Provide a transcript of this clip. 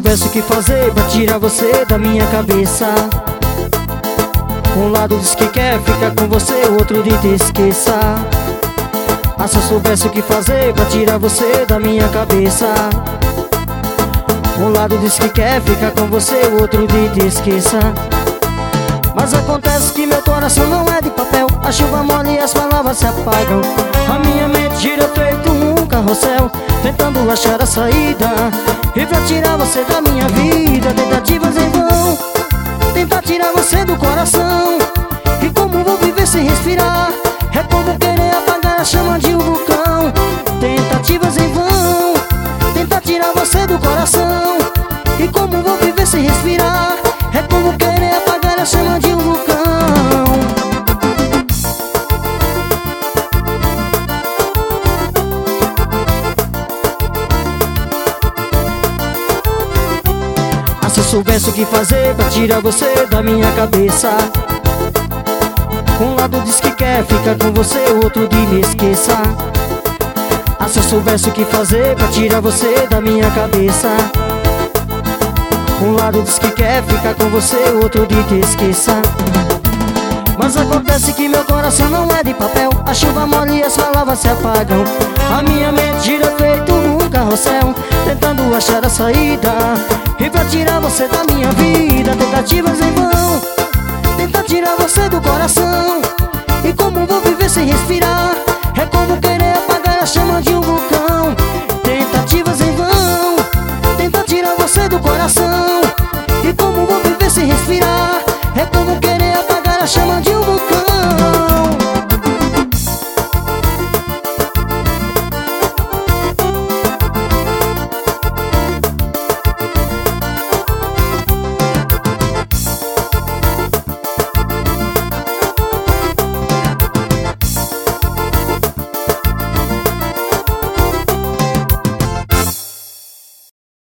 soubesse o que fazer pra tirar você da minha cabeça. Um lado diz que quer ficar com você, o outro diz te esqueça. Ah, se eu soubesse o que fazer pra tirar você da minha cabeça. Um lado diz que quer ficar com você, o outro diz te esqueça. Mas acontece que meu coração não é de papel. A chuva molha e as palavras se apagam. A minha mente gira feito um carrossel, tentando achar a saída e pra tirar você da minha vida. Tentativas em vão, tentar tirar você do coração. E como vou viver sem respirar? É como querer apagar a chama de um vulcão. Tentativas em vão, tentar tirar você do coração. E como vou viver sem respirar? É como querer apagar a chama de um vulcão. Ah, se eu soubesse o que fazer pra tirar você da minha cabeça. Um lado diz que quer ficar com você, o outro diz me esqueça. Ah, se eu soubesse o que fazer pra tirar você da minha cabeça. Um lado diz que quer ficar com você, o outro diz te esqueça. Mas acontece que meu coração não é de papel. A chuva molha e as palavras se apagam. A minha mente gira feito um carrossel, tentando achar a saída e pra tirar você da minha vida. Tentativas em vão, tentar tirar você do coração. E como vou viver sem respirar? É como que